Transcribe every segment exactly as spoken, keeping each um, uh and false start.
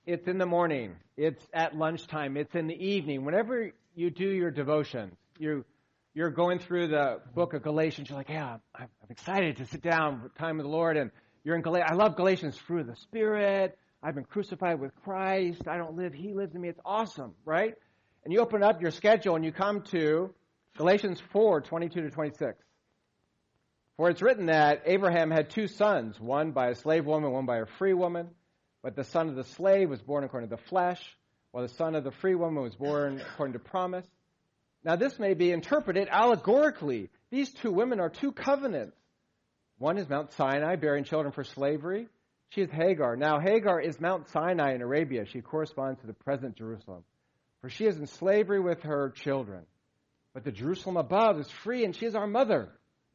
it's in the morning, it's at lunchtime, it's in the evening. Whenever you do your devotions, you, you're going through the book of Galatians, you're like, yeah, I'm, I'm excited to sit down with time with the Lord, and you're in Galatians. I love Galatians, fruit of the Spirit. I've been crucified with Christ. I don't live, He lives in me. It's awesome, right? And you open up your schedule and you come to Galatians four, twenty-two to twenty-six. For it's written that Abraham had two sons, one by a slave woman, one by a free woman. But the son of the slave was born according to the flesh, while the son of the free woman was born according to promise. Now this may be interpreted allegorically. These two women are two covenants. One is Mount Sinai, bearing children for slavery. She is Hagar. Now Hagar is Mount Sinai in Arabia. She corresponds to the present Jerusalem. For she is in slavery with her children. But the Jerusalem above is free, and she is our mother.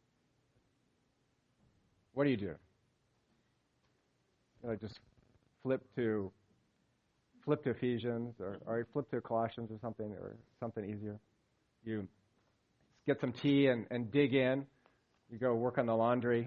What do you do? You know, just flip to flip to Ephesians, or, or flip to Colossians or something, or something easier. You get some tea and, and dig in. You go work on the laundry.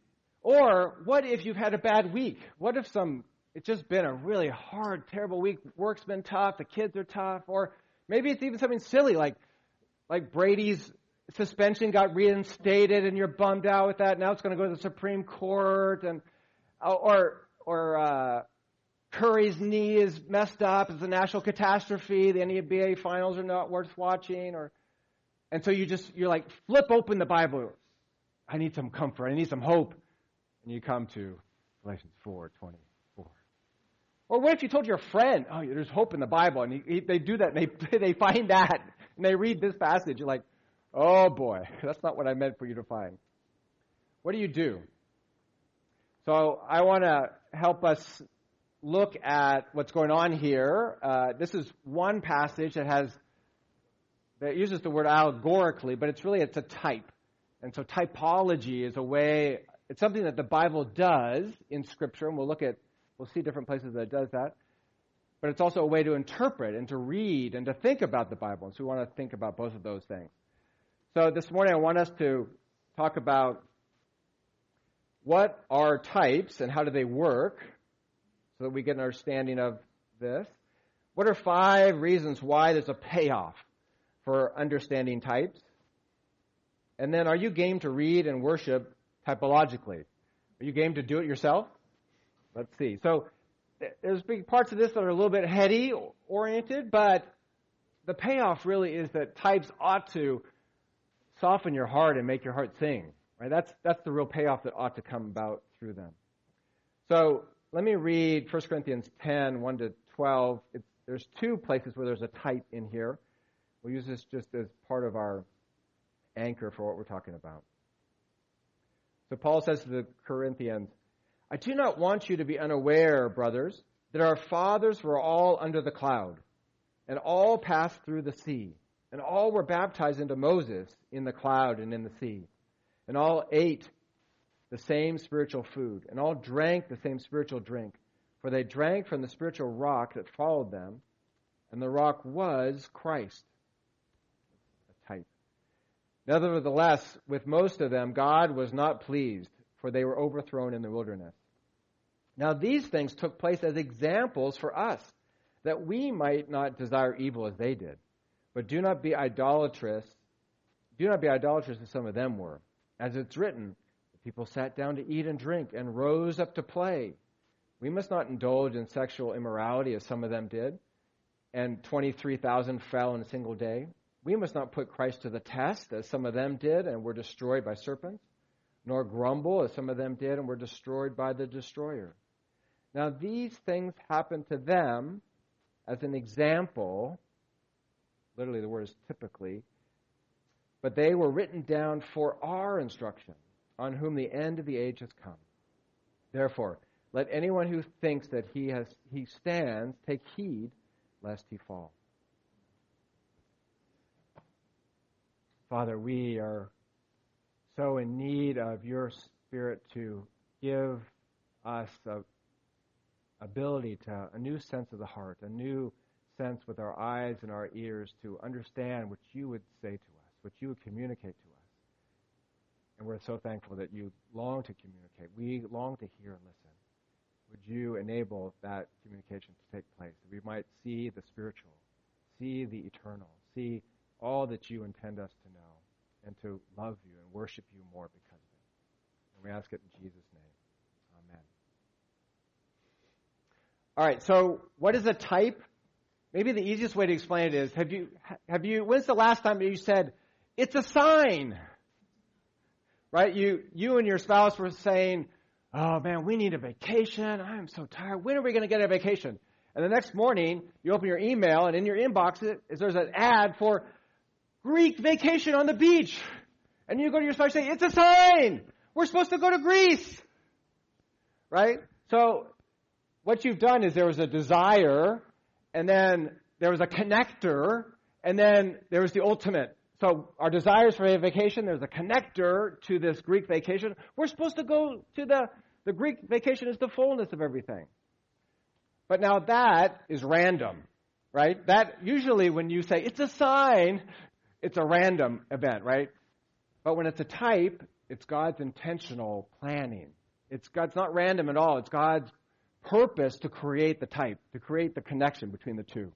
Or what if you've had a bad week? What if some it's just been a really hard, terrible week. Work's been tough. The kids are tough. Or maybe it's even something silly like like Brady's suspension got reinstated and you're bummed out with that. Now it's going to go to the Supreme Court. And Or or uh, Curry's knee is messed up. It's a national catastrophe. The N B A finals are not worth watching. Or And so you just, you're like, flip open the Bible. I need some comfort. I need some hope. And you come to Galatians four twenty-four. Or what if you told your friend, oh, there's hope in the Bible, and he, they do that, and they they find that, and they read this passage. You're like, oh boy, that's not what I meant for you to find. What do you do? So I want to help us look at what's going on here. Uh, this is one passage that has that uses the word allegorically, but it's really it's a type, and so typology is a way. It's something that the Bible does in Scripture, and we'll look at. We'll see different places that it does that. But it's also a way to interpret and to read and to think about the Bible. And so we want to think about both of those things. So this morning I want us to talk about what are types and how do they work so that we get an understanding of this. What are five reasons why there's a payoff for understanding types? And then are you game to read and worship typologically? Are you game to do it yourself? Let's see. So there's big parts of this that are a little bit heady oriented, but the payoff really is that types ought to soften your heart and make your heart sing. Right? That's that's the real payoff that ought to come about through them. So let me read First Corinthians ten, one to twelve. It's, there's two places where there's a type in here. We'll use this just as part of our anchor for what we're talking about. So Paul says to the Corinthians, I do not want you to be unaware, brothers, that our fathers were all under the cloud, and all passed through the sea, and all were baptized into Moses in the cloud and in the sea, and all ate the same spiritual food, and all drank the same spiritual drink, for they drank from the spiritual rock that followed them, and the rock was Christ. A type. Nevertheless, with most of them, God was not pleased, for they were overthrown in the wilderness. Now these things took place as examples for us, that we might not desire evil as they did. But do not be idolatrous. Do not be idolatrous as some of them were. As it's written, the people sat down to eat and drink and rose up to play. We must not indulge in sexual immorality as some of them did, and twenty-three thousand fell in a single day. We must not put Christ to the test as some of them did and were destroyed by serpents, nor grumble as some of them did and were destroyed by the destroyer. Now these things happened to them as an example, literally the word is typically, but they were written down for our instruction, on whom the end of the age has come. Therefore, let anyone who thinks that he has he stands take heed lest he fall. Father, we are so in need of your Spirit to give us a ability to a new sense of the heart, a new sense with our eyes and our ears to understand what you would say to us, what you would communicate to us. And we're so thankful that you long to communicate. We long to hear and listen. would you enable that communication to take place? That we might see the spiritual, see the eternal, see all that you intend us to know, and to love you and worship you more because of it. And we ask it in Jesus' name. Amen. All right, so what is a type? Maybe the easiest way to explain it is, have you, have you, when's the last time you said, it's a sign? Right? You, you and your spouse were saying, oh man, we need a vacation. I'm so tired. When are we going to get a vacation? And the next morning, you open your email, and in your inbox, is there's an ad for Greek vacation on the beach. And you go to your spouse and say, it's a sign. We're supposed to go to Greece. Right? So what you've done is there was a desire, and then there was a connector, and then there was the ultimate. So our desires for a vacation, there's a connector to this Greek vacation. We're supposed to go to the, the Greek vacation is the fullness of everything. But now that is random, right? That usually when you say it's a sign, it's a random event, right? But when it's a type, it's God's intentional planning. It's God's not random at all. It's God's purpose to create the type, to create the connection between the two.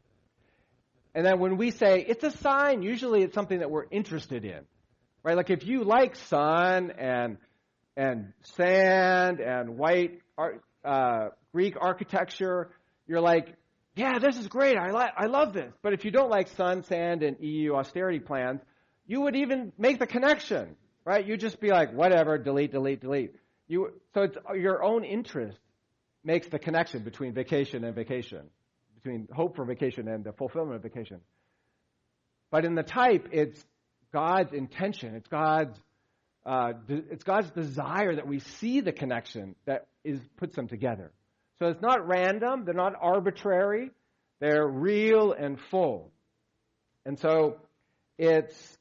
And then when we say it's a sign, usually it's something that we're interested in, right? Like if you like sun and and sand and white uh, Greek architecture, you're like, yeah, this is great. I like, I love this. But if you don't like sun, sand, and E U austerity plans, you would even make the connection, right? You'd just be like, whatever, delete, delete, delete. You so it's your own interest makes the connection between vacation and vacation. Between hope for vacation and the fulfillment of vacation. But in the type, it's God's intention. It's God's uh, de- it's God's desire that we see the connection that is puts them together. So it's not random. They're not arbitrary. They're real and full. And so it's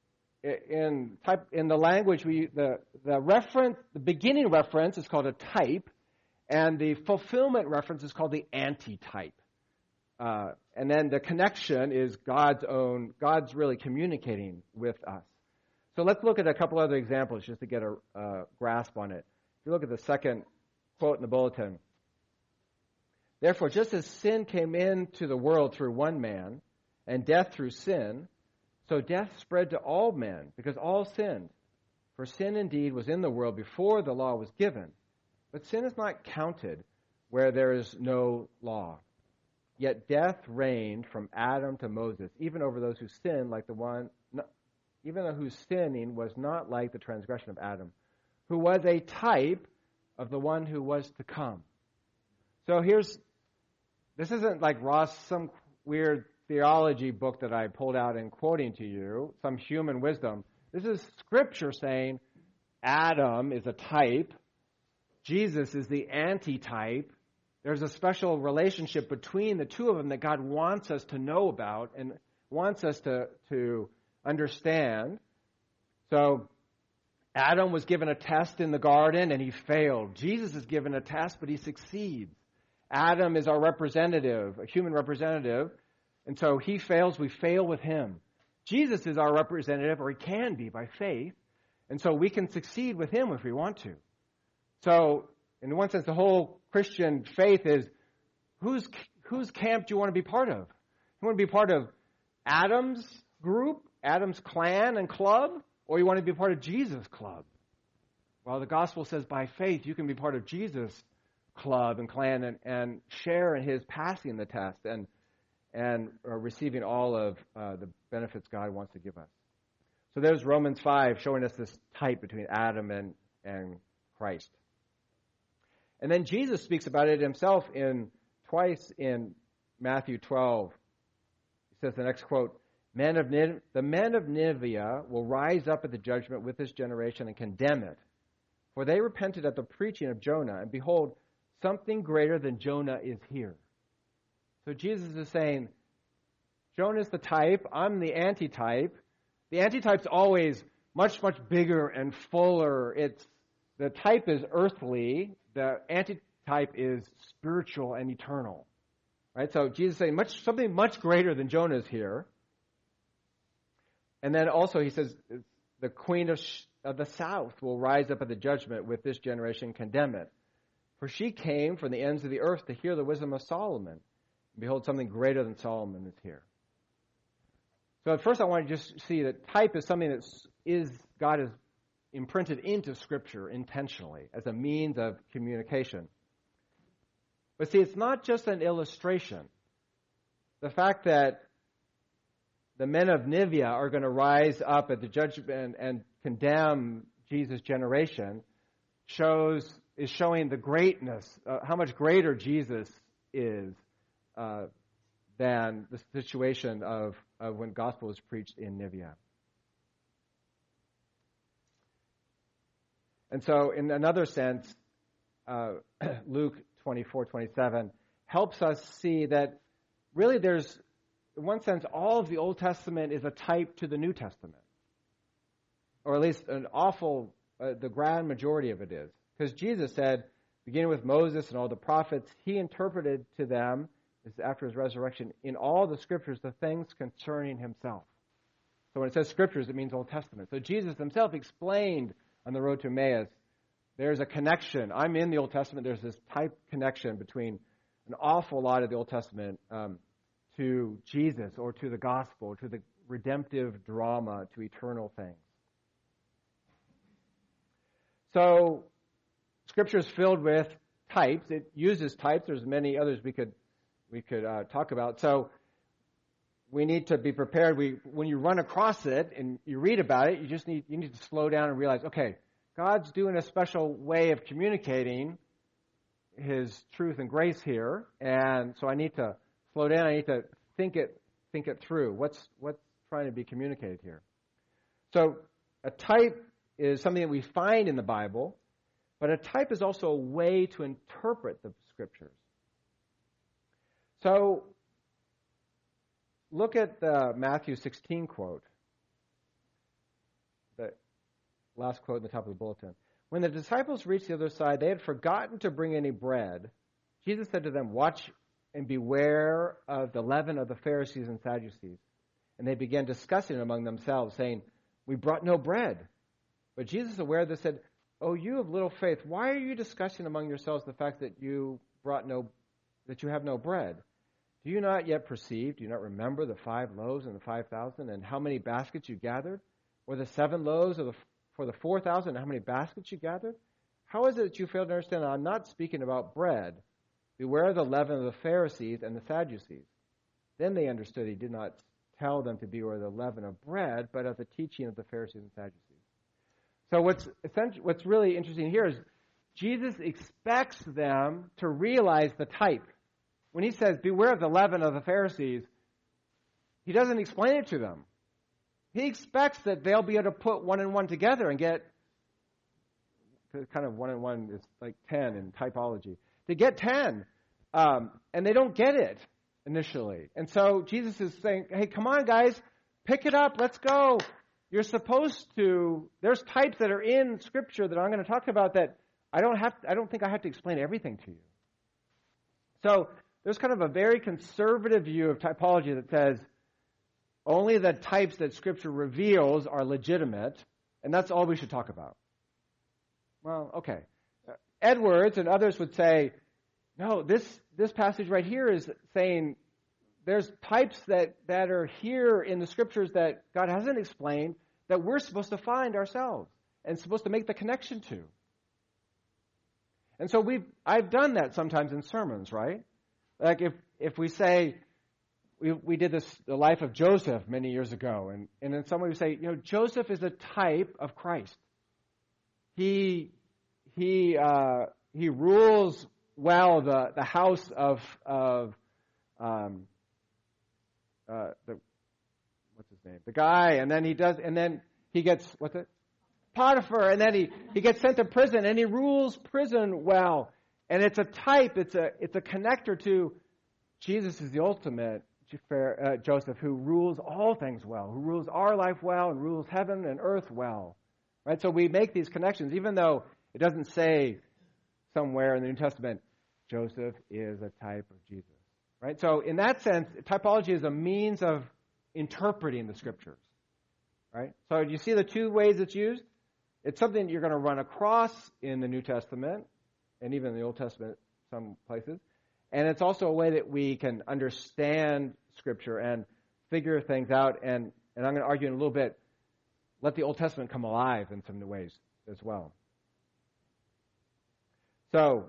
in type in the language we the the reference the beginning reference is called a type, and the fulfillment reference is called the antitype. Uh, and then the connection is God's own, God's really communicating with us. So let's look at a couple other examples just to get a uh, grasp on it. If you look at the second quote in the bulletin. Therefore, just as sin came into the world through one man, and death through sin, so death spread to all men, because all sinned. For sin indeed was in the world before the law was given. But sin is not counted where there is no law. Yet death reigned from Adam to Moses, even over those who sinned, like the one, even whose sinning was not like the transgression of Adam, who was a type of the one who was to come. So here's, this isn't like Ross, some weird theology book that I pulled out and quoting to you, some human wisdom. This is Scripture saying Adam is a type, Jesus is the antitype. There's a special relationship between the two of them that God wants us to know about and wants us to, to understand. So Adam was given a test in the garden and he failed. Jesus is given a test, but he succeeds. Adam is our representative, a human representative, and so he fails, we fail with him. Jesus is our representative, or he can be by faith, and so we can succeed with him if we want to. So in one sense, the whole Christian faith is, whose whose camp do you want to be part of? You want to be part of Adam's group, Adam's clan and club, or you want to be part of Jesus' club? Well, the gospel says by faith you can be part of Jesus' club and clan and, and share in his passing the test and and uh, receiving all of uh, the benefits God wants to give us. So there's Romans five showing us this type between Adam and, and Christ. And then Jesus speaks about it himself in twice in Matthew twelve. He says the next quote, men of Nin- the men of Nineveh will rise up at the judgment with this generation and condemn it. For they repented at the preaching of Jonah, and behold, something greater than Jonah is here. So Jesus is saying, Jonah's the type, I'm the antitype. The antitype's always much, much bigger and fuller. It's the type is earthly. The antitype is spiritual and eternal, right? So Jesus is saying much, something much greater than Jonah is here. And then also he says the queen of, of the south will rise up at the judgment with this generation, condemn it. For she came from the ends of the earth to hear the wisdom of Solomon. Behold, something greater than Solomon is here. So at first I want to just see that type is something that is God has imprinted into Scripture intentionally as a means of communication. But see, it's not just an illustration. The fact that the men of Nineveh are going to rise up at the judgment and condemn Jesus' generation shows is showing the greatness, uh, how much greater Jesus is uh, than the situation of, of when gospel was preached in Nineveh. And so, in another sense, uh, Luke twenty-four twenty-seven helps us see that really there's, in one sense, all of the Old Testament is a type to the New Testament. Or at least an awful, uh, the grand majority of it is. Because Jesus said, beginning with Moses and all the prophets, he interpreted to them, after his resurrection, in all the Scriptures, the things concerning himself. So when it says Scriptures, it means Old Testament. So Jesus himself explained on the road to Emmaus, there's a connection. I'm in the Old Testament. There's this type connection between an awful lot of the Old Testament um, to Jesus or to the gospel, to the redemptive drama, to eternal things. So Scripture is filled with types. It uses types. There's many others we could we could uh, talk about. So we need to be prepared. We when you run across it and you read about it, you just need you need to slow down and realize, okay, God's doing a special way of communicating His truth and grace here, and so I need to slow down. I need to think it think it through. What's what's trying to be communicated here? So a type is something that we find in the Bible. But a type is also a way to interpret the Scriptures. So, look at the Matthew sixteen quote, the last quote at the top of the bulletin. When the disciples reached the other side, they had forgotten to bring any bread. Jesus said to them, "Watch and beware of the leaven of the Pharisees and Sadducees." And they began discussing among themselves, saying, "We brought no bread." But Jesus, aware of this, said, "Oh, you of little faith, why are you discussing among yourselves the fact that you brought no, that you have no bread? Do you not yet perceive? Do you not remember the five loaves and the five thousand, and how many baskets you gathered, or the seven loaves of the, for the four thousand, and how many baskets you gathered? How is it that you fail to understand that I'm not speaking about bread? Beware of the leaven of the Pharisees and the Sadducees." Then they understood he did not tell them to beware of the leaven of bread, but of the teaching of the Pharisees and Sadducees. So what's essential, what's really interesting here is Jesus expects them to realize the type. When he says, beware of the leaven of the Pharisees, he doesn't explain it to them. He expects that they'll be able to put one and one together and get, kind of one and one is like ten in typology, to get ten. Um, and they don't get it initially. And so Jesus is saying, hey, come on, guys, pick it up, let's go. You're supposed to, there's types that are in Scripture that I'm going to talk about that I don't have, I don't think I have to explain everything to you. So there's kind of a very conservative view of typology that says only the types that Scripture reveals are legitimate, and that's all we should talk about. Well, okay. Edwards and others would say, no, this, this passage right here is saying there's types that, that are here in the Scriptures that God hasn't explained that we're supposed to find ourselves and supposed to make the connection to. And so we've I've done that sometimes in sermons, right? Like if, if we say, we we did this, the life of Joseph many years ago, and, and in some way we say, you know, Joseph is a type of Christ. He he uh, he rules well the, the house of of um, Uh, the what's his name? The guy, and then he does, and then he gets what's it? Potiphar, and then he, he gets sent to prison, and he rules prison well. And it's a type, it's a it's a connector to Jesus is the ultimate uh, Joseph, who rules all things well, who rules our life well, and rules heaven and earth well. Right? So we make these connections, even though it doesn't say somewhere in the New Testament, Joseph is a type of Jesus. Right? So in that sense, typology is a means of interpreting the Scriptures. Right? So you see the two ways it's used? It's something you're going to run across in the New Testament, and even in the Old Testament, some places. And it's also a way that we can understand Scripture and figure things out. And, and I'm going to argue in a little bit, let the Old Testament come alive in some ways as well. So,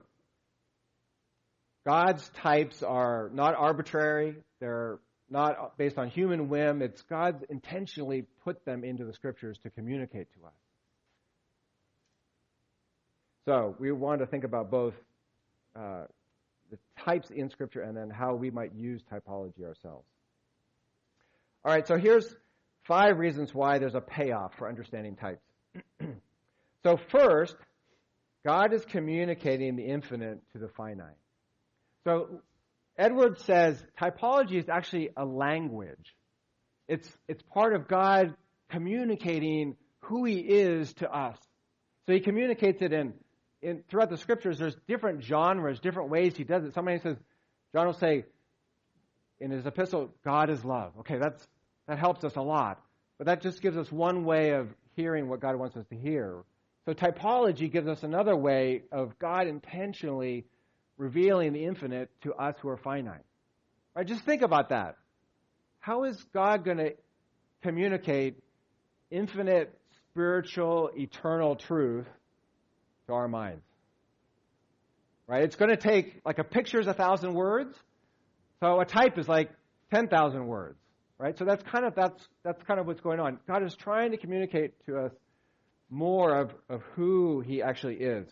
God's types are not arbitrary. They're not based on human whim. It's God intentionally put them into the Scriptures to communicate to us. So we want to think about both uh, the types in Scripture and then how we might use typology ourselves. All right, so here's five reasons why there's a payoff for understanding types. So first, God is communicating the infinite to the finite. So Edwards says typology is actually a language. It's it's part of God communicating who He is to us. So He communicates it in, in throughout the Scriptures. There's different genres, different ways He does it. Somebody says, John will say in his epistle, God is love. Okay, that's that helps us a lot. But that just gives us one way of hearing what God wants us to hear. So typology gives us another way of God intentionally revealing the infinite to us who are finite. Right? Just think about that. How is God going to communicate infinite, spiritual, eternal truth to our minds? Right? It's going to take, like a picture is a thousand words, so a type is like ten thousand words. Right? So that's kind of that's that's kind of what's going on. God is trying to communicate to us more of, of who He actually is.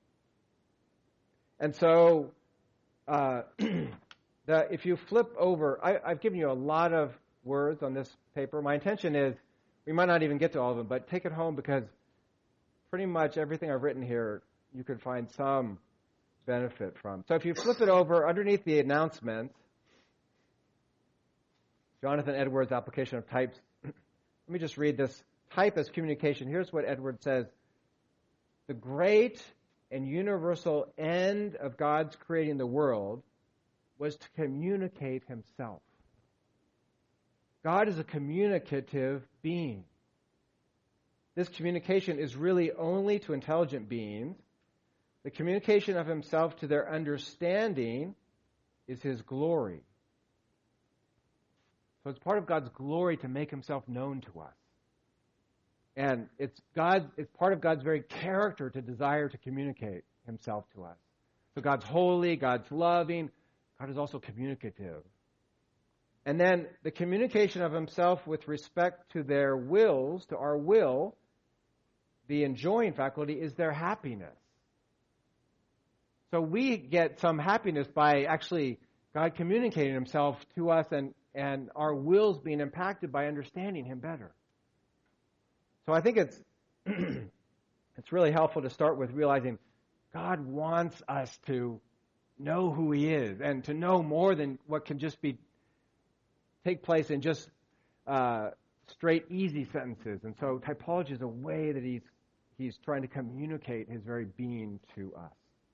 And so, uh, the, if you flip over, I, I've given you a lot of words on this paper. My intention is, we might not even get to all of them, but take it home because pretty much everything I've written here, you could find some benefit from. So if you flip it over, underneath the announcement, Jonathan Edwards' application of types, let me just read this. Type as communication. Here's what Edwards says. The great and universal end of God's creating the world was to communicate Himself. God is a communicative being. This communication is really only to intelligent beings. The communication of Himself to their understanding is His glory. So it's part of God's glory to make Himself known to us. And it's God. It's part of God's very character to desire to communicate Himself to us. So God's holy, God's loving, God is also communicative. And then the communication of Himself with respect to their wills, to our will, the enjoying faculty is their happiness. So we get some happiness by actually God communicating Himself to us and, and our wills being impacted by understanding Him better. So I think it's it's really helpful to start with realizing God wants us to know who He is and to know more than what can just be take place in just uh, straight, easy sentences. And so typology is a way that He's He's trying to communicate His very being to us.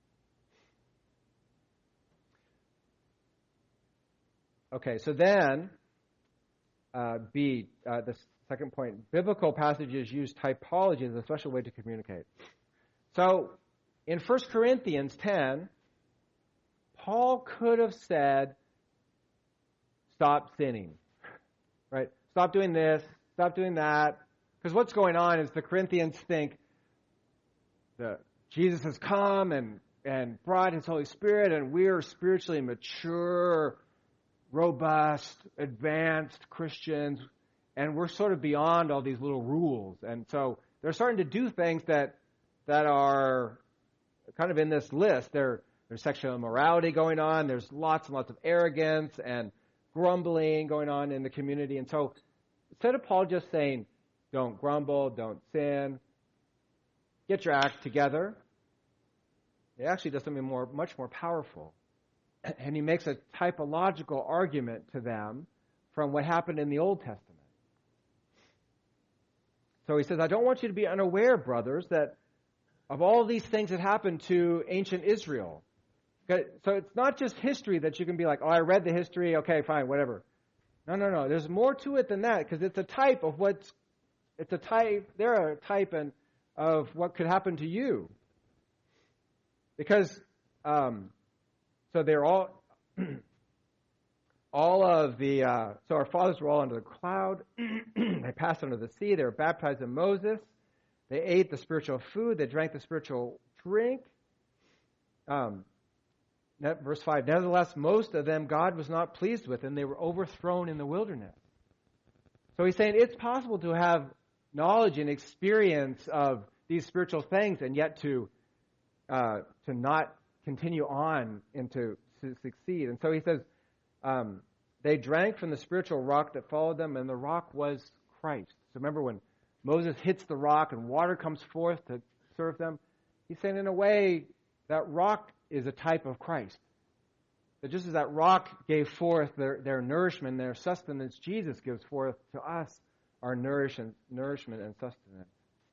Okay, so then uh, B, uh, the second point, biblical passages use typology as a special way to communicate. So, in First Corinthians ten, Paul could have said, stop sinning, right? Stop doing this, stop doing that. Because what's going on is the Corinthians think that Jesus has come and, and brought His Holy Spirit, and we're spiritually mature, robust, advanced Christians, and we're sort of beyond all these little rules. And so they're starting to do things that that are kind of in this list. There, there's sexual immorality going on. There's lots and lots of arrogance and grumbling going on in the community. And so instead of Paul just saying, don't grumble, don't sin, get your act together, he actually does something more, much more powerful. And he makes a typological argument to them from what happened in the Old Testament. So he says, I don't want you to be unaware, brothers, that of all these things that happened to ancient Israel. Okay, so it's not just history that you can be like, oh, I read the history, okay, fine, whatever. No, no, no. There's more to it than that, because it's a type of what's, it's a type, they're a type and of what could happen to you. Because, um, so they're all, all of the, uh, so our fathers were all under the cloud. They passed under the sea. They were baptized in Moses. They ate the spiritual food. They drank the spiritual drink. Um, verse five, nevertheless, most of them God was not pleased with, and they were overthrown in the wilderness. So he's saying it's possible to have knowledge and experience of these spiritual things and yet to uh, to not continue on and to, to succeed. And so he says, um, they drank from the spiritual rock that followed them, and the rock was Christ. So remember when Moses hits the rock and water comes forth to serve them, he's saying in a way that rock is a type of Christ. That just as that rock gave forth their, their nourishment, their sustenance, Jesus gives forth to us our nourishment, nourishment and sustenance.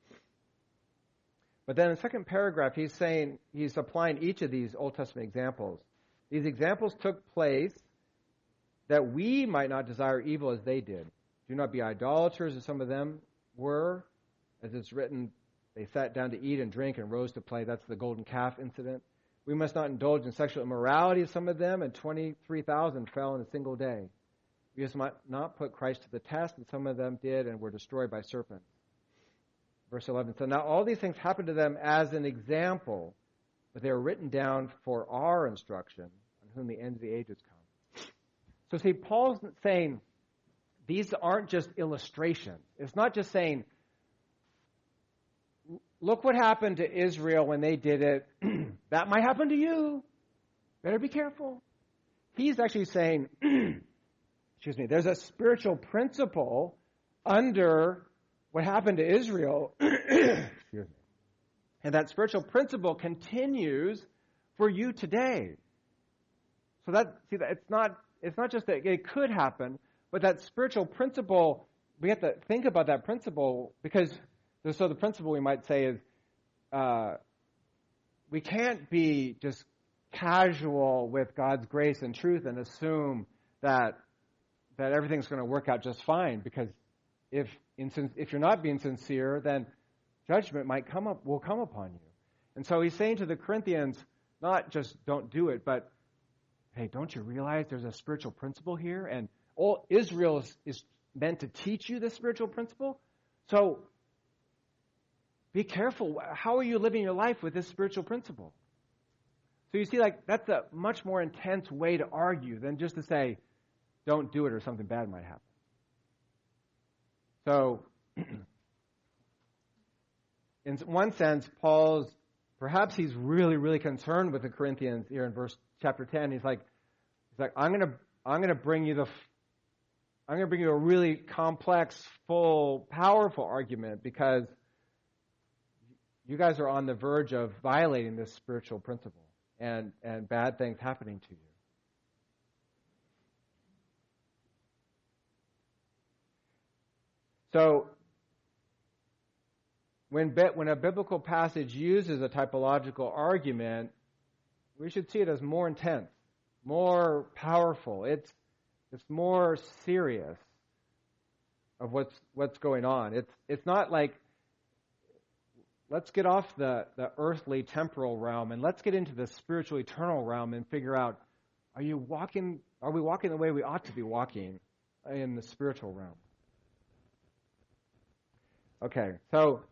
But then in the second paragraph, he's saying, he's applying each of these Old Testament examples. These examples took place that we might not desire evil as they did. Do not be idolaters as some of them were. As it's written, they sat down to eat and drink and rose to play. That's the golden calf incident. We must not indulge in sexual immorality as some of them, and twenty-three thousand fell in a single day. We must not put Christ to the test, and some of them did and were destroyed by serpents. Verse eleven, so now all these things happened to them as an example, but they are written down for our instruction, on whom the end of the ages come. So see, Paul's saying these aren't just illustrations. It's not just saying, look what happened to Israel when they did it. That might happen to you. Better be careful. He's actually saying, excuse me, there's a spiritual principle under what happened to Israel. Excuse me. And that spiritual principle continues for you today. So that, see, that it's not, it's not just that it could happen, but that spiritual principle, we have to think about that principle because, so the principle we might say is, uh, we can't be just casual with God's grace and truth and assume that that everything's going to work out just fine. Because if in, if you're not being sincere, then judgment might come up will come upon you. And so he's saying to the Corinthians, not just don't do it, but hey, don't you realize there's a spiritual principle here, and all Israel is, is meant to teach you this spiritual principle. So be careful. How are you living your life with this spiritual principle? So you see, like, that's a much more intense way to argue than just to say, don't do it or something bad might happen. So, in one sense, Paul's, perhaps he's really, really concerned with the Corinthians here in verse chapter ten. He's like, he's like, I'm gonna, I'm gonna bring you the, I'm gonna bring you a really complex, full, powerful argument because you guys are on the verge of violating this spiritual principle and, and bad things happening to you. So, when, when a biblical passage uses a typological argument, we should see it as more intense, more powerful. It's, it's more serious of what's, what's going on. It's, it's not like, let's get off the, the earthly temporal realm and let's get into the spiritual eternal realm and figure out, are you walking, are we walking the way we ought to be walking in the spiritual realm? Okay, so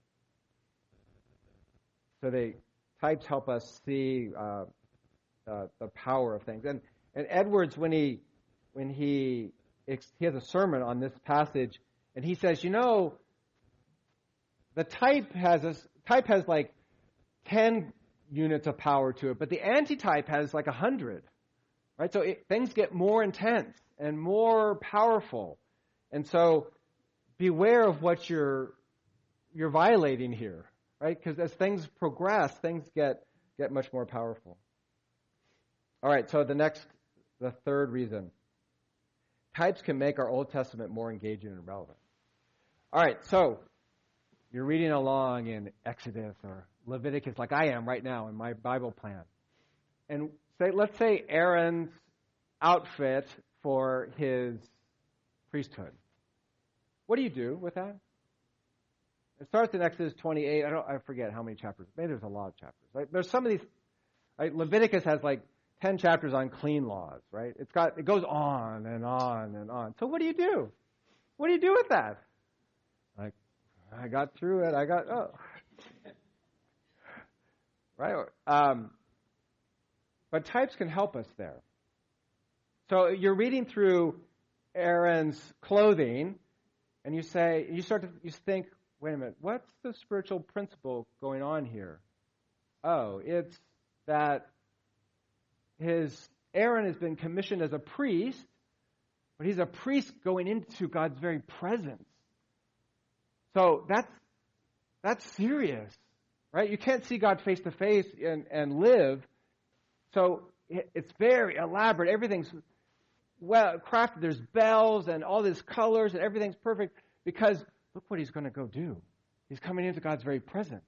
so the types help us see uh, uh, the power of things. And and Edwards, when he when he he has a sermon on this passage, and he says, you know, the type has a type has like ten units of power to it, but the antitype has like a hundred, right? So it, things get more intense and more powerful, and so beware of what you're you're violating here, right? Because as things progress, things get get much more powerful. All right. So the next, the third reason, types can make our Old Testament more engaging and relevant. All right. So you're reading along in Exodus or Leviticus, like I am right now in my Bible plan, and say, let's say Aaron's outfit for his priesthood. What do you do with that? It starts in Exodus twenty-eight. I don't. I forget how many chapters. Maybe there's a lot of chapters. Right? There's some of these Right? Leviticus has like ten chapters on clean laws, right? It's got it goes on and on and on. So what do you do? What do you do with that? Like, I got through it. I got oh, right. Um, but types can help us there. So you're reading through Aaron's clothing, and you say you start to you think, wait a minute, what's the spiritual principle going on here? Oh, it's that his Aaron has been commissioned as a priest, but he's a priest going into God's very presence. So that's that's serious, right? You can't see God face to face and and live. So it's very elaborate. Everything's well crafted. There's bells and all these colors and everything's perfect because look what he's going to go do. He's coming into God's very presence.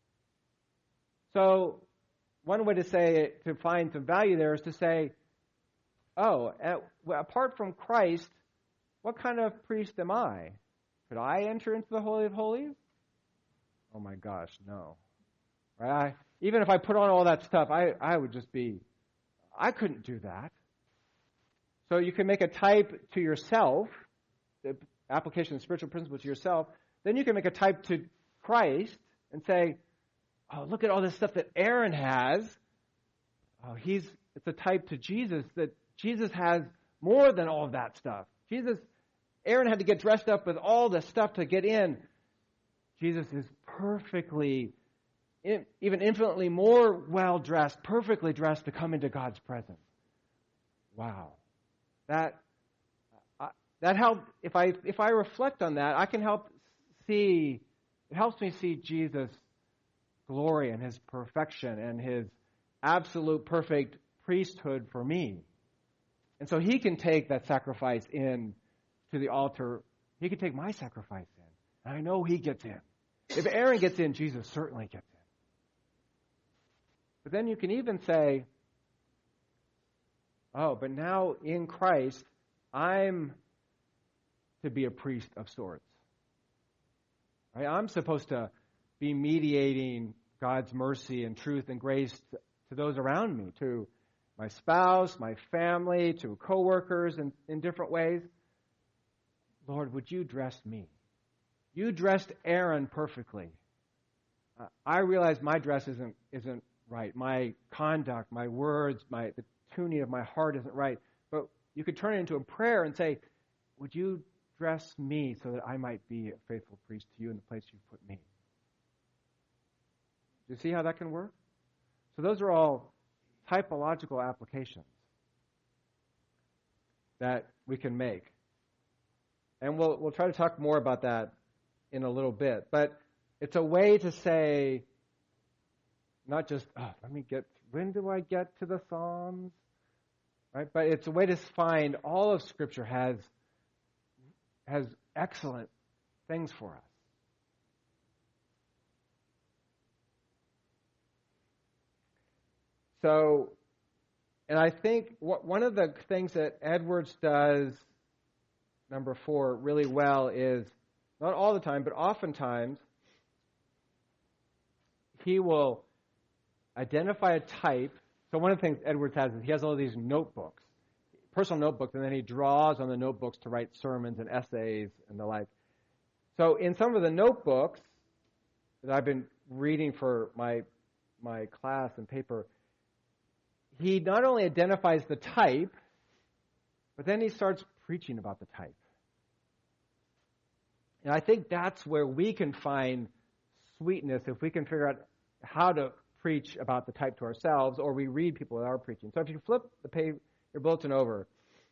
So one way to say to find some value there is to say, oh, apart from Christ, what kind of priest am I? Could I enter into the Holy of Holies? Oh my gosh, no. Right? I, even if I put on all that stuff, I, I would just be, I couldn't do that. So you can make a type to yourself, the application of spiritual principles to yourself. Then you can make a type to Christ and say, oh, look at all this stuff that Aaron has. Oh, he's it's a type to Jesus, that Jesus has more than all of that stuff. Jesus, Aaron had to get dressed up with all the stuff to get in. Jesus is perfectly, even infinitely more well-dressed, perfectly dressed to come into God's presence. Wow. That uh, that help if I if I reflect on that, I can help see, it helps me see Jesus' glory and his perfection and his absolute perfect priesthood for me. And so he can take that sacrifice in to the altar. He can take my sacrifice in. And I know he gets in. If Aaron gets in, Jesus certainly gets in. But then you can even say, oh, but now in Christ, I'm to be a priest of sorts. Right? I'm supposed to be mediating God's mercy and truth and grace to, to those around me, to my spouse, my family, to coworkers in, in different ways. Lord, would you dress me? You dressed Aaron perfectly. Uh, I realize my dress isn't isn't right. My conduct, my words, my the tuning of my heart isn't right. But you could turn it into a prayer and say, would you dress me so that I might be a faithful priest to you in the place you've put me? Do you see how that can work? So those are all typological applications that we can make. And we'll we'll try to talk more about that in a little bit. But it's a way to say, not just, oh, let me get, when do I get to the Psalms? Right? But it's a way to find all of Scripture has has excellent things for us. So, and I think what, one of the things that Edwards does, number four, really well is, not all the time, but oftentimes, he will identify a type. So one of the things Edwards has is he has all these notebooks, personal notebooks, and then he draws on the notebooks to write sermons and essays and the like. So in some of the notebooks that I've been reading for my my class and paper, he not only identifies the type, but then he starts preaching about the type. And I think that's where we can find sweetness if we can figure out how to preach about the type to ourselves, or we read people that are preaching. So if you flip the page, your bulletin over,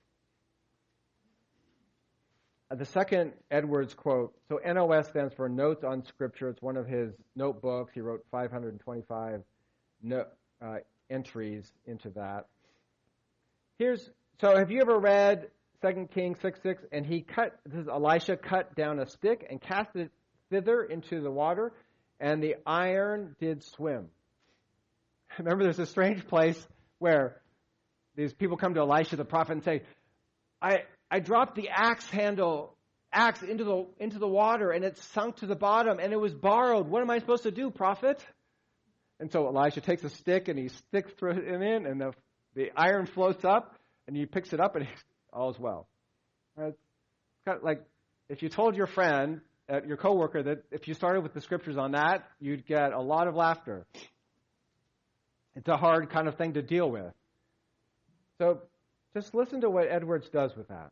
uh, the second Edwards quote, so N O S stands for Notes on Scripture. It's one of his notebooks. He wrote five hundred twenty-five no, uh, entries into that. Here's so have you ever read Second Kings six six? And he cut, this is Elisha cut down a stick and cast it thither into the water, and the iron did swim. Remember, there's a strange place where these people come to Elisha the prophet and say, I I dropped the axe handle, axe into the into the water, and it sunk to the bottom, and it was borrowed. What am I supposed to do, prophet? And so Elisha takes a stick and he sticks through it in, and the the iron floats up, and he picks it up, and all is well. Right? It's kind of like if you told your friend, uh, your coworker, that if you started with the scriptures on that, you'd get a lot of laughter. It's a hard kind of thing to deal with. So just listen to what Edwards does with that.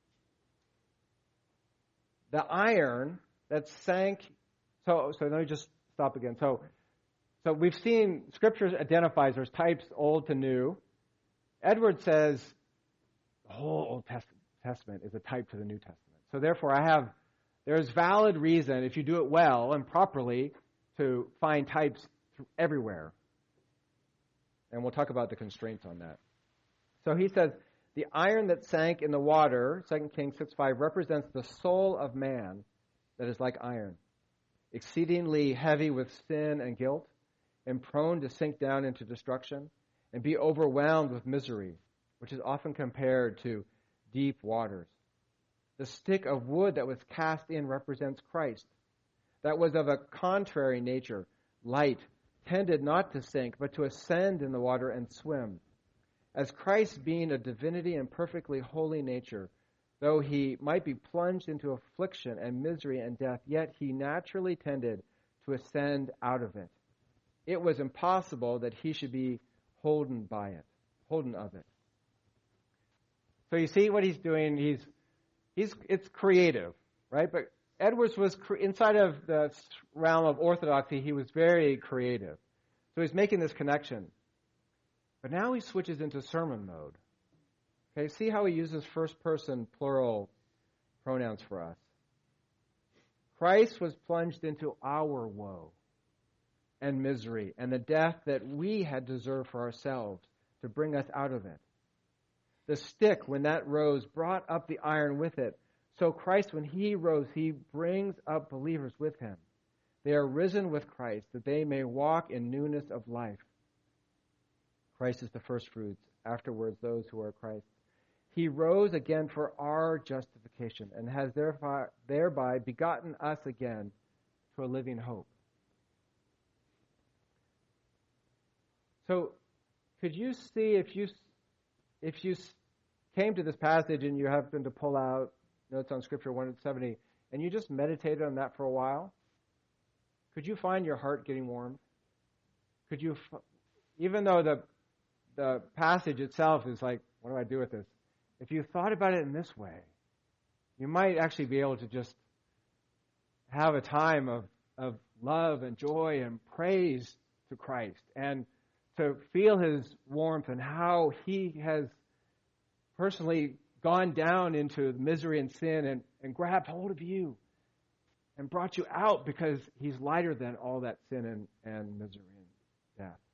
The iron that sank, so so let me just stop again. So so we've seen scriptures identifies there's types old to new. Edwards says the whole Old Testament is a type to the New Testament. So therefore I have, there's valid reason, if you do it well and properly, to find types everywhere. And we'll talk about the constraints on that. So he says, the iron that sank in the water, Second Kings six five, represents the soul of man that is like iron, exceedingly heavy with sin and guilt, and prone to sink down into destruction, and be overwhelmed with misery, which is often compared to deep waters. The stick of wood that was cast in represents Christ, that was of a contrary nature, light, tended not to sink, but to ascend in the water and swim. As Christ, being a divinity and perfectly holy nature, though he might be plunged into affliction and misery and death, yet he naturally tended to ascend out of it. It was impossible that he should be holden by it, holden of it. So you see what he's doing. He's, he's, it's creative, right? But Edwards was cre- inside of the realm of orthodoxy. He was very creative, so he's making this connection. But now he switches into sermon mode. Okay, see how he uses first-person plural pronouns for us. Christ was plunged into our woe and misery and the death that we had deserved for ourselves to bring us out of it. The stick, when that rose, brought up the iron with it. So Christ, when he rose, he brings up believers with him. They are risen with Christ, that they may walk in newness of life. Christ is the first fruits, afterwards those who are Christ. He rose again for our justification and has thereby, thereby begotten us again to a living hope. So, could you see if you if you came to this passage and you happened to pull out notes on Scripture one seventy and you just meditated on that for a while, could you find your heart getting warmed? Could you, even though the the passage itself is like, what do I do with this? If you thought about it in this way, you might actually be able to just have a time of, of love and joy and praise to Christ and to feel his warmth and how he has personally gone down into misery and sin and, and grabbed hold of you and brought you out because he's lighter than all that sin and, and misery and death.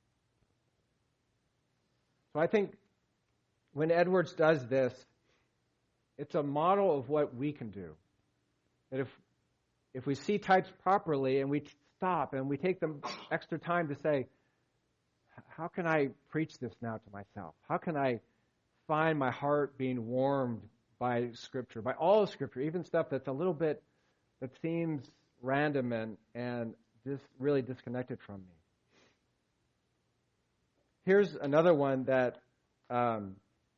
So I think when Edwards does this, it's a model of what we can do. That if if we see types properly and we stop and we take the extra time to say, how can I preach this now to myself? How can I find my heart being warmed by Scripture, by all of Scripture, even stuff that's a little bit, that seems random and, and just really disconnected from me? Here's another one that um,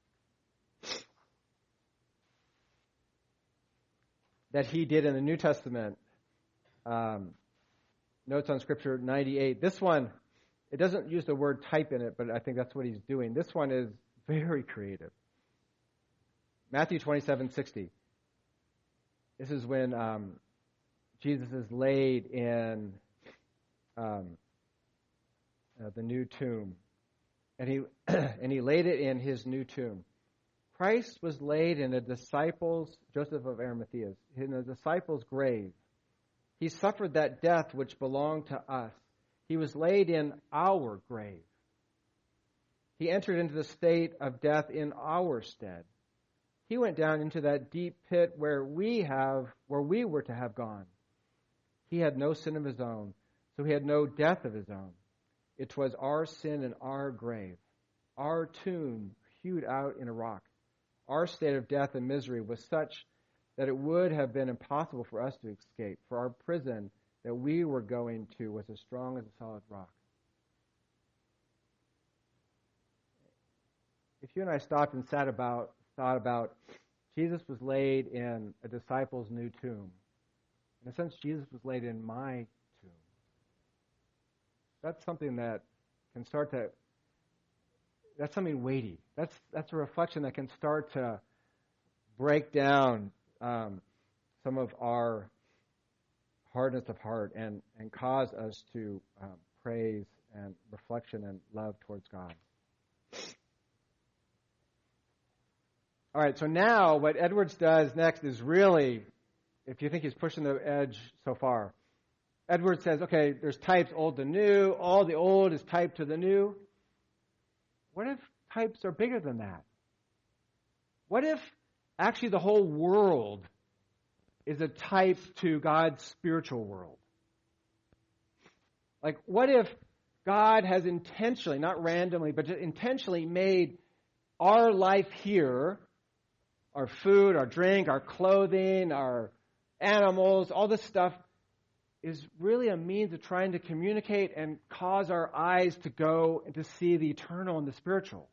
that he did in the New Testament. Um, Notes on Scripture ninety-eight. This one, it doesn't use the word type in it, but I think that's what he's doing. This one is very creative. Matthew twenty-seven sixty. This is when um, Jesus is laid in um, uh, the new tomb. And he and he laid it in his new tomb. Christ was laid in a disciple's, Joseph of Arimathea's, in a disciple's grave. He suffered that death which belonged to us. He was laid in our grave. He entered into the state of death in our stead. He went down into that deep pit where we have, where we were to have gone. He had no sin of his own, so he had no death of his own. It was our sin and our grave, our tomb hewed out in a rock. Our state of death and misery was such that it would have been impossible for us to escape, for our prison that we were going to was as strong as a solid rock. if you and I stopped and sat about, thought about, Jesus was laid in a disciple's new tomb. In a sense, Jesus was laid in my tomb. That's something that can start to, that's something weighty. That's that's a reflection that can start to break down um, some of our hardness of heart and, and cause us to um, praise and reflection and love towards God. All right, so now what Edwards does next is really, if you think he's pushing the edge so far, Edwards says, okay, there's types old to new. All the old is typed to the new. What if types are bigger than that? What if actually the whole world is a type to God's spiritual world? Like, what if God has intentionally, not randomly, but just intentionally made our life here, our food, our drink, our clothing, our animals, all this stuff, is really a means of trying to communicate and cause our eyes to go and to see the eternal and the spiritual.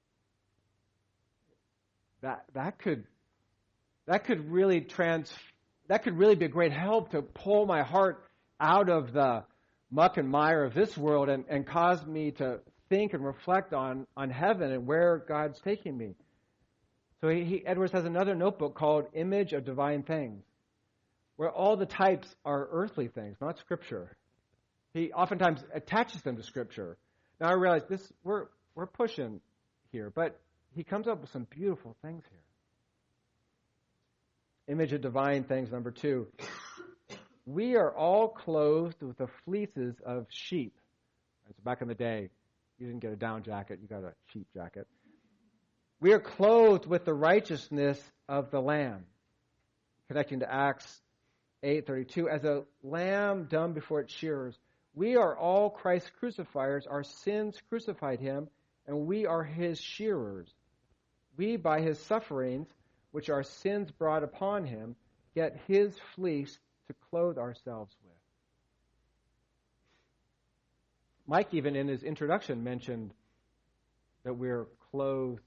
That that could that could really trans that could really be a great help to pull my heart out of the muck and mire of this world and, and cause me to think and reflect on, on heaven and where God's taking me. So he, he Edwards has another notebook called Image of Divine Things, where all the types are earthly things, not Scripture. He oftentimes attaches them to Scripture. Now I realize this we're we're pushing here, but he comes up with some beautiful things here. Image of divine things, number two. We are all clothed with the fleeces of sheep. So back in the day, you didn't get a down jacket, you got a sheep jacket. We are clothed with the righteousness of the Lamb. Connecting to Acts eight thirty-two, as a lamb dumb before its shearers, we are all Christ's crucifiers. Our sins crucified him, and we are his shearers. We, by his sufferings, which our sins brought upon him, get his fleece to clothe ourselves with. Mike, even in his introduction, mentioned that we're clothed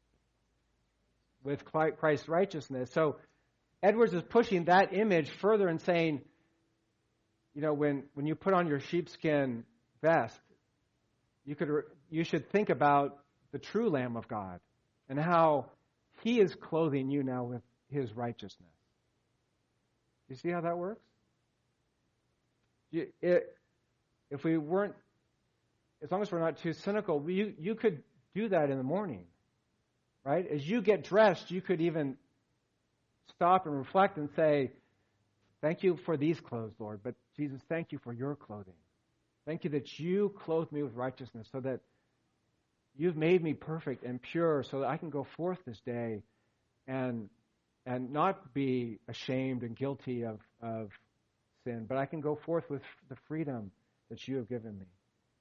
with Christ's righteousness. So Edwards is pushing that image further and saying, you know, when, when you put on your sheepskin vest, you could you should think about the true Lamb of God and how he is clothing you now with his righteousness. You see how that works? You, it, if we weren't, as long as we're not too cynical, you, you could do that in the morning, right? As you get dressed, you could even stop and reflect and say, thank you for these clothes, Lord, but Jesus, thank you for your clothing. Thank you that you clothe me with righteousness so that you've made me perfect and pure so that I can go forth this day and and not be ashamed and guilty of, of sin, but I can go forth with the freedom that you have given me.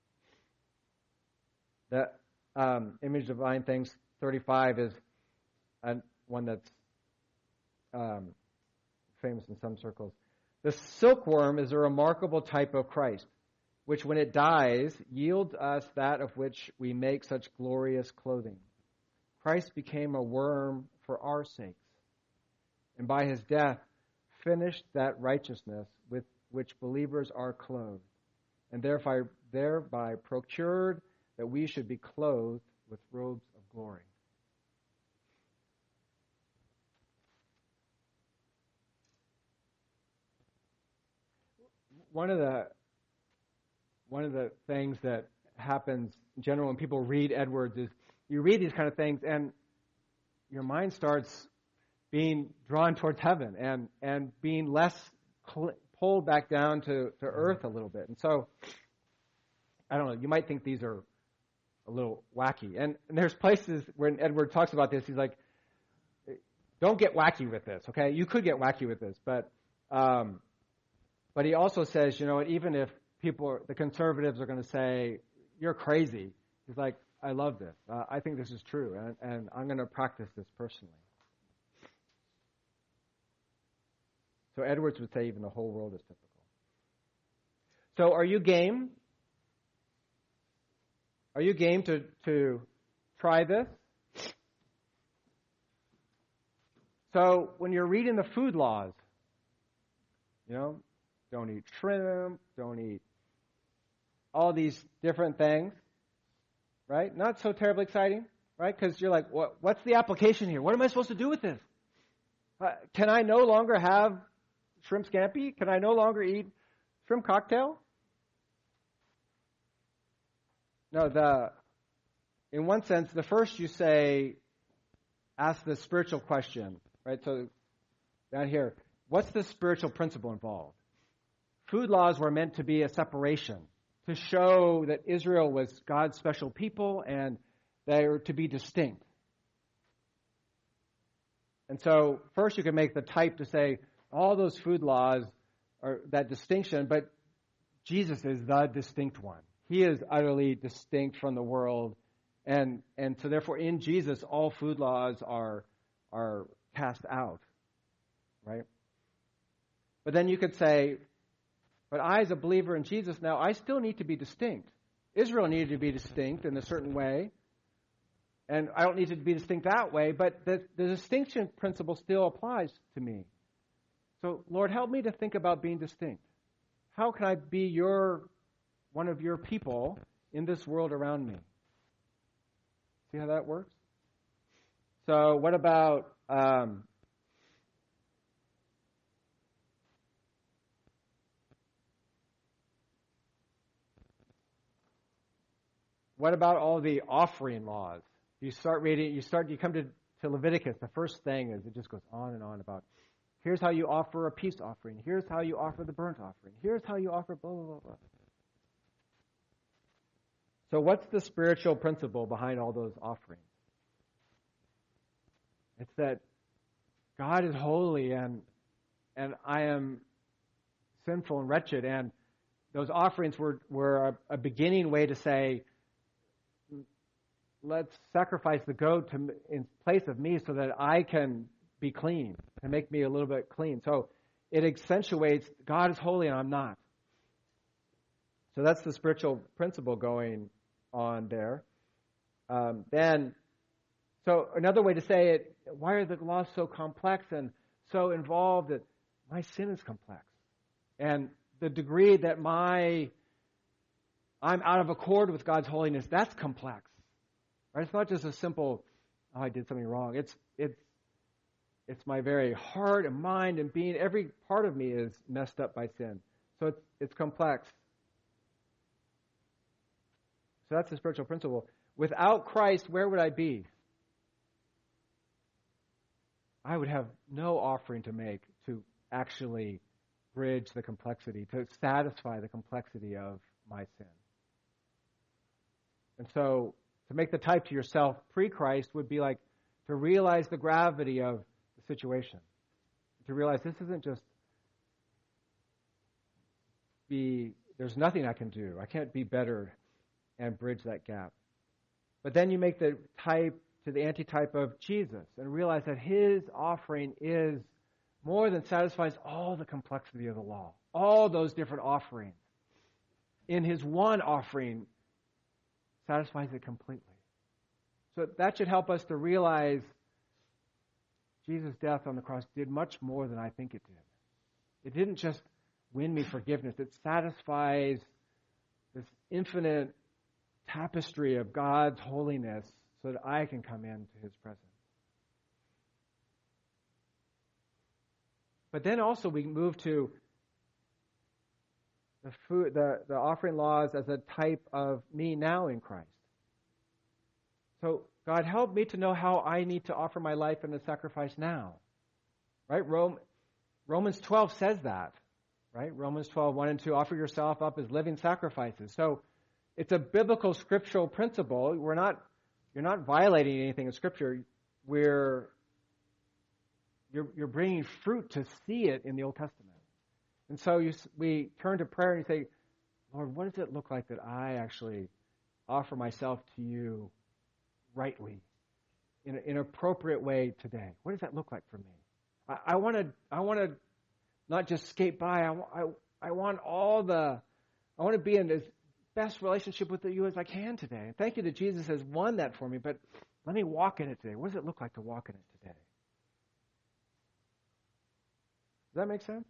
The um, Image of Divine Things thirty-five is an, one that's um, famous in some circles. The silkworm is a remarkable type of Christ, which when it dies, yields us that of which we make such glorious clothing. Christ became a worm for our sakes, and by his death finished that righteousness with which believers are clothed, and thereby, thereby procured that we should be clothed with robes of glory. One of the one of the things that happens in general when people read Edwards is you read these kind of things and your mind starts being drawn towards heaven and, and being less cl- pulled back down to, to earth a little bit. And so, I don't know, you might think these are a little wacky. And, and there's places when Edward talks about this, he's like, don't get wacky with this, okay? You could get wacky with this, but um, but he also says, you know what, even if people, the conservatives are going to say, you're crazy, he's like, I love this. Uh, I think this is true, and, and I'm going to practice this personally. So Edwards would say even the whole world is typical. So are you game? Are you game to, to try this? So when you're reading the food laws, you know, don't eat shrimp, don't eat all these different things, right? Not so terribly exciting, right? Because you're like, what, what's the application here? What am I supposed to do with this? Uh, can I no longer have shrimp scampi? Can I no longer eat shrimp cocktail? No, the in one sense, the first you say, ask the spiritual question, right? So down here, what's the spiritual principle involved? Food laws were meant to be a separation, to show that Israel was God's special people and they were to be distinct. And so first you can make the type to say all those food laws are that distinction, but Jesus is the distinct one. He is utterly distinct from the world. And and so therefore in Jesus all food laws are are cast out. Right? But then you could say, but I as a believer in Jesus now, I still need to be distinct. Israel needed to be distinct in a certain way. And I don't need to be distinct that way, but the, the distinction principle still applies to me. So, Lord, help me to think about being distinct. How can I be your one of your people in this world around me? See how that works? So, what about um, what about all the offering laws? You start reading, you start, you come to, to Leviticus, the first thing is it just goes on and on about, here's how you offer a peace offering, here's how you offer the burnt offering, here's how you offer blah, blah, blah, blah. So what's the spiritual principle behind all those offerings? It's that God is holy and and I am sinful and wretched, and those offerings were, were a, a beginning way to say, let's sacrifice the goat to, in place of me so that I can be clean and make me a little bit clean. So it accentuates God is holy and I'm not. So that's the spiritual principle going on there. Um, then, so another way to say it, why are the laws so complex and so involved? That my sin is complex. And the degree that my I'm out of accord with God's holiness, that's complex. Right? It's not just a simple, oh, I did something wrong. It's it's it's my very heart and mind and being. Every part of me is messed up by sin. So it's it's complex. So that's the spiritual principle. Without Christ, where would I be? I would have no offering to make to actually bridge the complexity, to satisfy the complexity of my sin. And so to make the type to yourself pre-Christ would be like to realize the gravity of the situation. To realize this isn't just be, there's nothing I can do. I can't be better and bridge that gap. But then you make the type to the antitype of Jesus and realize that his offering is more than satisfies all the complexity of the law, all those different offerings. In his one offering, satisfies it completely. So that should help us to realize Jesus' death on the cross did much more than I think it did. It didn't just win me forgiveness. It satisfies this infinite tapestry of God's holiness so that I can come into his presence. But then also we move to the food, the, the offering laws as a type of me now in Christ. So God, help me to know how I need to offer my life in a sacrifice now. Right? Rome, Romans twelve says that. Right? Romans twelve, one and two, offer yourself up as living sacrifices. So it's a biblical scriptural principle. We're not, you're not violating anything in Scripture. We're, you're, you're bringing fruit to see it in the Old Testament. And so you, we turn to prayer and you say, Lord, what does it look like that I actually offer myself to you rightly, in an appropriate way today? What does that look like for me? I, I want to I want to not just skate by. I, I, I want all the, I want to be in this best relationship with you as I can today. And thank you that Jesus has won that for me, but let me walk in it today. What does it look like to walk in it today? that make sense?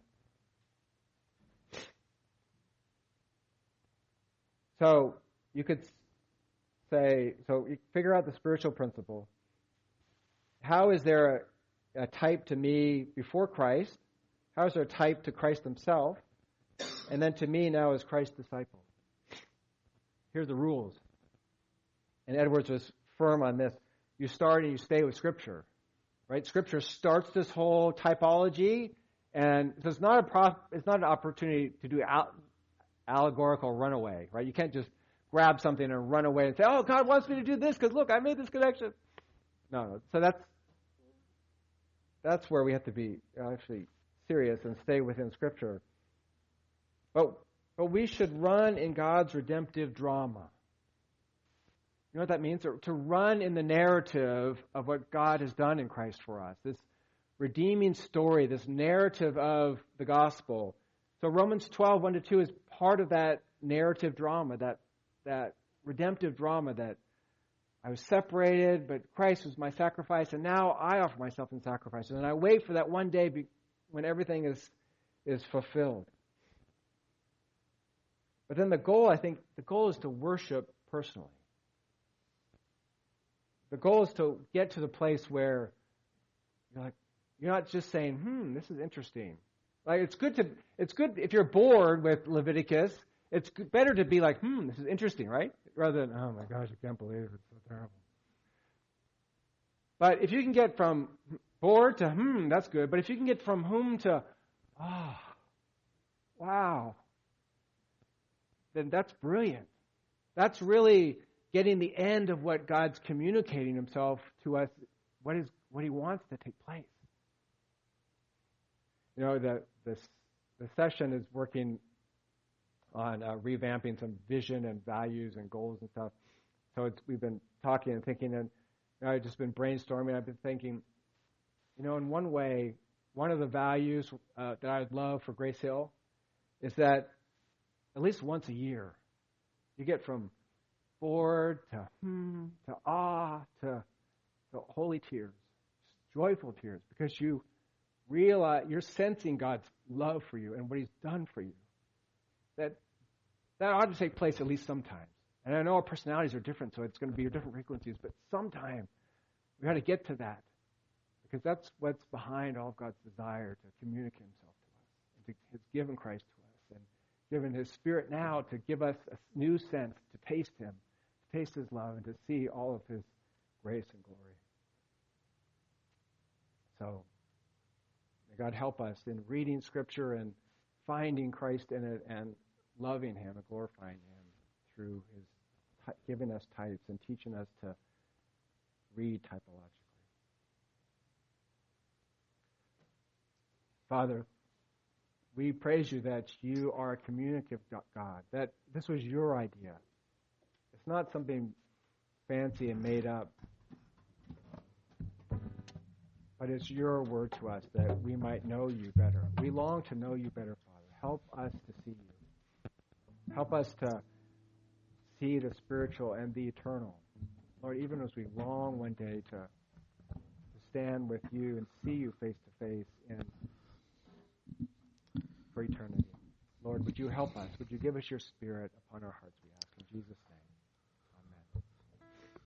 So you could say, so you figure out the spiritual principle. How is there a, a type to me before Christ? How is there a type to Christ himself? And then to me now as Christ's disciple. Here's the rules. And Edwards was firm on this. You start and you stay with Scripture. Right? Scripture starts this whole typology, and so it's not a prof, it's not an opportunity to do al- allegorical runaway, right? You can't just grab something and run away and say, "Oh, God wants me to do this because look, I made this connection." No, no. So that's that's where we have to be actually serious and stay within Scripture. But but we should run in God's redemptive drama. You know what that means? To run in the narrative of what God has done in Christ for us. This redeeming story, this narrative of the gospel. So Romans twelve, one to two is part of that narrative drama, that that redemptive drama that I was separated, but Christ was my sacrifice, and now I offer myself in sacrifice. And I wait for that one day be, when everything is is fulfilled. But then the goal, I think, the goal is to worship personally. The goal is to get to the place where you're like, you're not just saying, hmm, this is interesting. Like it's good to, it's good if you're bored with Leviticus, it's better to be like, hmm, this is interesting, right? Rather than, oh my gosh, I can't believe it, it's so terrible. But if you can get from bored to, hmm, that's good. But if you can get from whom to, oh, wow, then that's brilliant. That's really getting the end of what God's communicating himself to us, what is what he wants to take place. You know, the the, the session is working on uh, revamping some vision and values and goals and stuff. So it's, we've been talking and thinking, and you know, I've just been brainstorming. I've been thinking, you know, in one way, one of the values uh, that I would love for Grace Hill is that at least once a year, you get from bored to hmm, to awe, to, to holy tears, joyful tears, because you realize, you're sensing God's love for you and what he's done for you. That that ought to take place at least sometimes. And I know our personalities are different, so it's going to be different frequencies, but sometime we got to get to that, because that's what's behind all of God's desire to communicate himself to us, and to, has given Christ to us, and given his Spirit now to give us a new sense, to taste him, to taste his love, and to see all of his grace and glory. So, may God help us in reading Scripture and finding Christ in it and loving him and glorifying him through his t- giving us types and teaching us to read typologically. Father, we praise you that you are a communicative God, that this was your idea. It's not something fancy and made up, but it's your word to us that we might know you better. We long to know you better, Father. Help us to see you. Help us to see the spiritual and the eternal. Lord, even as we long one day to, to stand with you and see you face to face in for eternity. Lord, would you help us? Would you give us your Spirit upon our hearts, we ask in Jesus' name.